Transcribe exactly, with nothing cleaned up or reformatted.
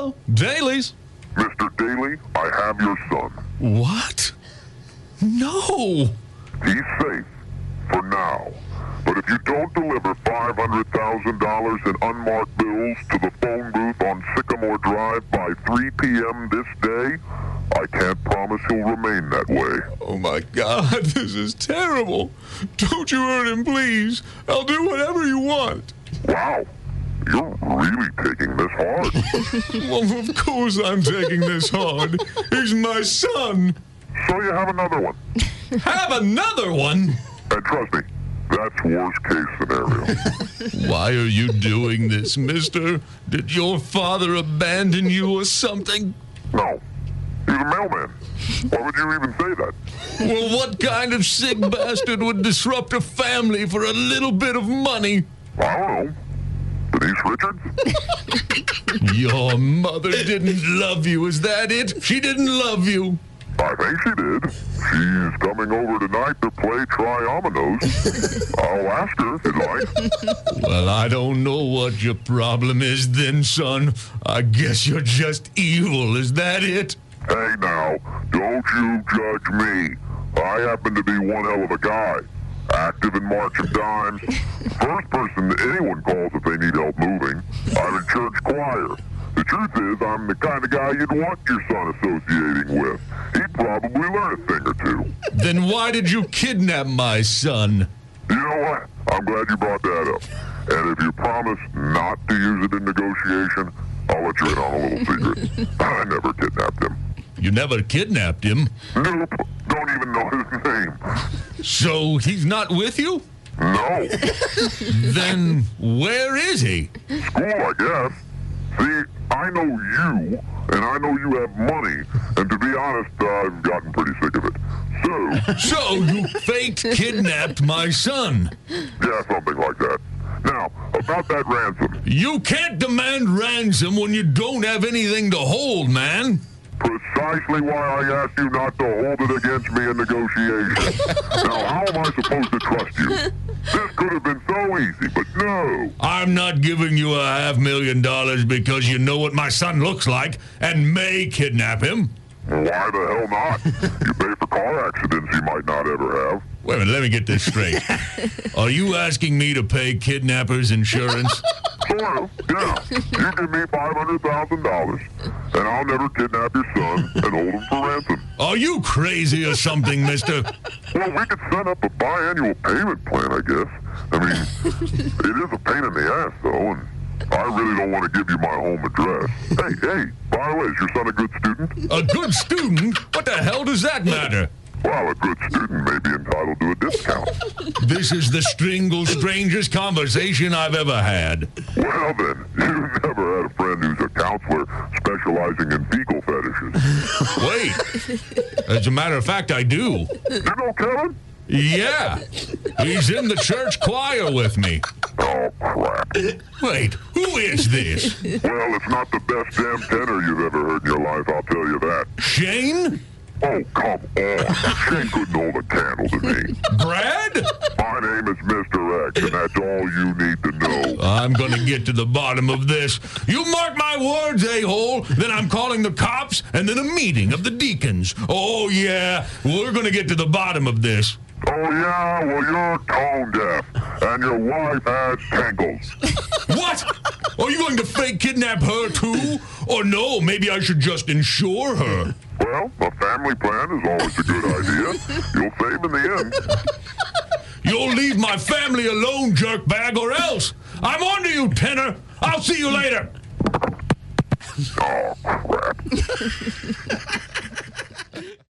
Hello, Dailies. Mister Daly, I have your son. What? No. He's safe for now. But if you don't deliver five hundred thousand dollars in unmarked bills to the phone booth on Sycamore Drive by three p.m. this day, I can't promise he'll remain that way. Oh, my God, this is terrible. Don't you hurt him, please. I'll do whatever you want. Wow, you're really taking this hard. Well, of course I'm taking this hard. He's my son. So you have another one. Have another one? And trust me, that's worst case scenario. Why are you doing this, mister? Did your father abandon you or something? No, he's a mailman. Why would you even say that? Well, what kind of sick bastard would disrupt a family for a little bit of money? I don't know. Denise Richards? Your mother didn't love you, is that it? She didn't love you. I think she did. She's coming over tonight to play Triominoes. I'll ask her if you'd like. Well, I don't know what your problem is then, son. I guess you're just evil, is that it? Hey now, don't you judge me. I happen to be one hell of a guy. Active in March of Dimes. First person that anyone calls if they need help moving. I'm in church choir. The truth is, I'm the kind of guy you'd want your son associating with. He'd probably learn a thing or two. Then why did you kidnap my son? You know what? I'm glad you brought that up. And if you promise not to use it in negotiation, I'll let you in on a little secret. I never kidnapped him. You never kidnapped him. Nope. Don't even know his name. So he's not with you? No. Then where is he? School, I guess. See, I know you, and I know you have money, and to be honest, uh, I've gotten pretty sick of it. So... So you faked kidnapped my son? Yeah, something like that. Now, about that ransom. You can't demand ransom when you don't have anything to hold, man. Precisely why I asked you not to hold it against me in negotiation. Now, how am I supposed to trust you? This could have been so easy, but no. I'm not giving you a half million dollars because you know what my son looks like and may kidnap him. Why the hell not? You pay for car accidents you might not ever have. Wait a minute, let me get this straight. Are you asking me to pay kidnappers insurance? Sort of, yeah. You give me five hundred thousand dollars, and I'll never kidnap your son and hold him for ransom. Are you crazy or something, mister? Well, we could set up a biannual payment plan, I guess. I mean, it is a pain in the ass, though, and I really don't want to give you my home address. Hey, hey, by the way, is your son a good student? A good student? What the hell does that matter? Well, a good student may be entitled to a discount. This is the strangle strangest conversation I've ever had. Well, then, you've never had a friend who's a counselor specializing in fecal fetishes. Wait. As a matter of fact, I do. You know Kevin? Yeah. He's in the church choir with me. Oh, crap. Wait, who is this? Well, it's not the best damn tenor you've ever heard in your life, I'll tell you that. Shane? Oh, come on. Shane couldn't hold a candle to me. Brad? My name is Mister X, and that's all you need to know. I'm going to get to the bottom of this. You mark my words, a-hole. Then I'm calling the cops and then a meeting of the deacons. Oh, yeah, we're going to get to the bottom of this. Oh, yeah? Well, you're tone deaf, and your wife has tangles. What? Are you going to fake kidnap her, too? Or no, maybe I should just insure her. Well, a family plan is always a good idea. You'll save in the end. You'll leave my family alone, jerkbag, or else. I'm on to you, Tenor. I'll see you later. Oh, crap.